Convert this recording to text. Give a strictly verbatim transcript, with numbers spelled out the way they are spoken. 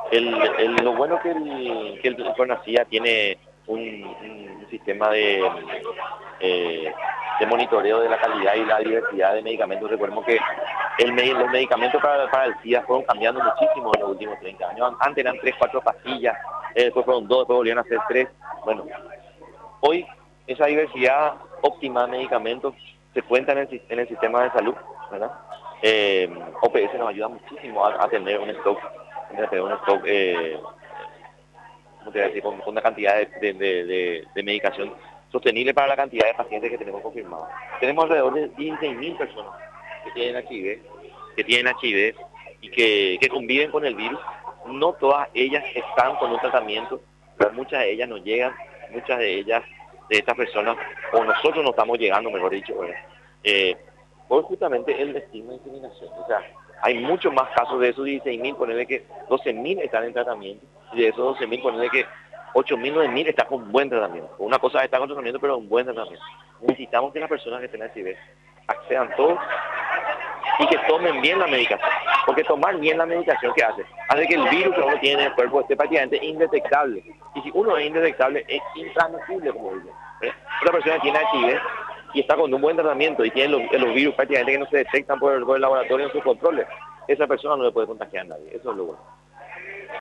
El, el- lo bueno que el, que el Conacía tiene un, un sistema de, eh, de monitoreo de la calidad y la diversidad de medicamentos. Recordemos que el, me- los medicamentos para, para el SIDA fueron cambiando muchísimo en los últimos treinta años. Antes eran tres, cuatro pastillas, eh, después fueron dos, después volvieron a ser tres. Bueno, hoy esa diversidad óptima de medicamentos se cuenta en el, sis- en el sistema de salud, ¿verdad? Eh, O P S nos ayuda muchísimo a, a tener un stock, a tener un stock eh, ¿cómo te voy a decir? Con, con una cantidad de, de, de, de, de medicación sostenible para la cantidad de pacientes que tenemos confirmados. Tenemos alrededor de dieciséis mil personas que tienen H I V, que tienen H I V y que, que conviven con el virus. No todas ellas están con un tratamiento, pero muchas de ellas no llegan, muchas de ellas, de estas personas, o nosotros no estamos llegando, mejor dicho, ¿verdad? Eh, por justamente el destino de inseminación. O sea, hay muchos más casos de esos dieciséis mil, ponerle que doce mil están en tratamiento, y de esos doce mil, ponerle que ocho mil, nueve mil están con buen tratamiento. Una cosa es estar con tratamiento, pero un buen tratamiento. Necesitamos que las personas que estén H I V accedan todos y que tomen bien la medicación. Porque tomar bien la medicación, ¿qué hace? Hace que el virus que uno tiene en el cuerpo esté prácticamente indetectable. Y si uno es indetectable, es intransmisible, como dicen. ¿Eh? Una persona tiene H I V y está con un buen tratamiento y tiene los, los virus prácticamente que no se detectan por el, por el laboratorio en sus controles, esa persona no le puede contagiar a nadie. Eso es lo bueno.